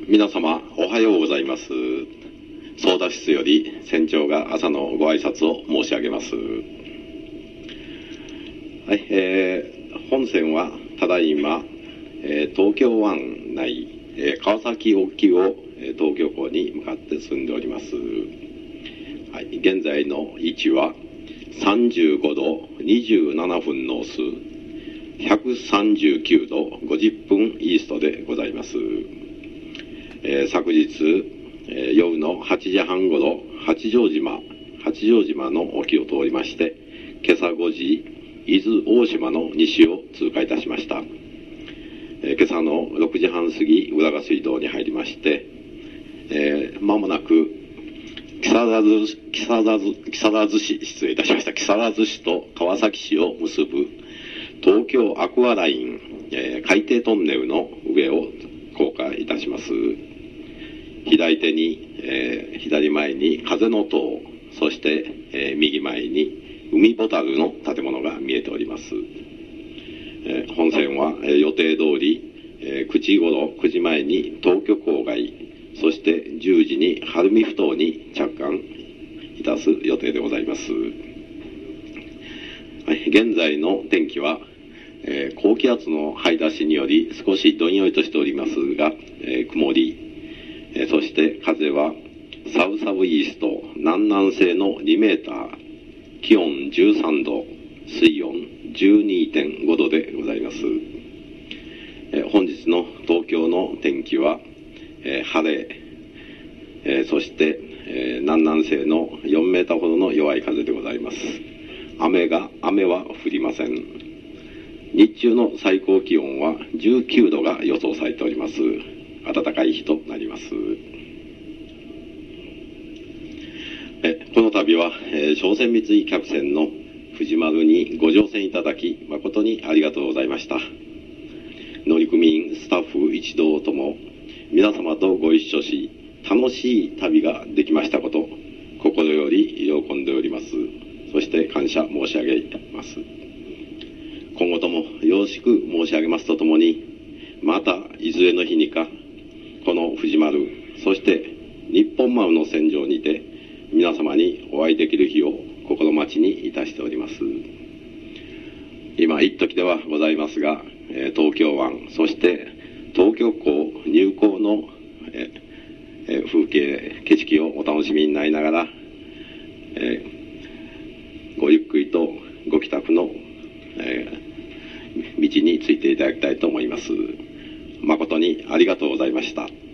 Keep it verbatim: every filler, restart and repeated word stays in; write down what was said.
皆様おはようございます。操舵室より船長が朝のご挨拶を申し上げます。はい、えー、本船はただいま、えー、東京湾内、えー、川崎沖を、えー、東京港に向かって進んでおります。はい、現在の位置はさんじゅうごどにじゅうななふんノース、ひゃくさんじゅうきゅうどごじゅっぷんイーストでございます。えー、昨日、えー、夜のはちじはんごろ、八丈島、八丈島の沖を通りまして、今朝ごじ、伊豆大島の西を通過いたしました。えー、今朝のろくじはん過ぎ、浦賀水道に入りまして、えー、間もなく、木更津、木更津、木更津市、失礼いたしました。木更津市と川崎市を結ぶ東京アクアライン、えー、海底トンネルの上を航海いたします。左手に、えー、左前に風の塔、そして、えー、右前に海ボタルの建物が見えております。えー、本船は、えー、予定通り、えー、くじごろ、くじまえに東京郊外、そしてじゅうじに晴海ふ頭に着艦いたす予定でございます。はい、現在の天気は、えー、高気圧の張り出しにより少しどんよりとしておりますが、えー、曇り、えー、そして風はサウサウイースト南南西のにメーター、気温じゅうさんど、水温 じゅうにてんごどでございます。えー、本日の東京の天気は、えー、晴れ、えー、そして、えー、南南西のよんメーターほどの弱い風でございます。雨が、雨は降りません。日中の最高気温はじゅうきゅうどが予想されております。暖かい日となります。えこの度は、えー、商船三井客船の藤丸にご乗船いただき誠にありがとうございました。乗組員スタッフ一同とも皆様とご一緒し楽しい旅ができましたこと心より喜んでおります。そして感謝申し上げます。今後ともよろしく申し上げますとともに、またいずれの日にかこの藤丸、そして日本丸の船上にて皆様にお会いできる日を心待ちにいたしております。今一時ではございますが、東京湾、そして東京港入港の風景、景色をお楽しみになりながら、えー、ごゆっくりとご帰宅の、えー、道についていただきたいと思います。誠にありがとうございました。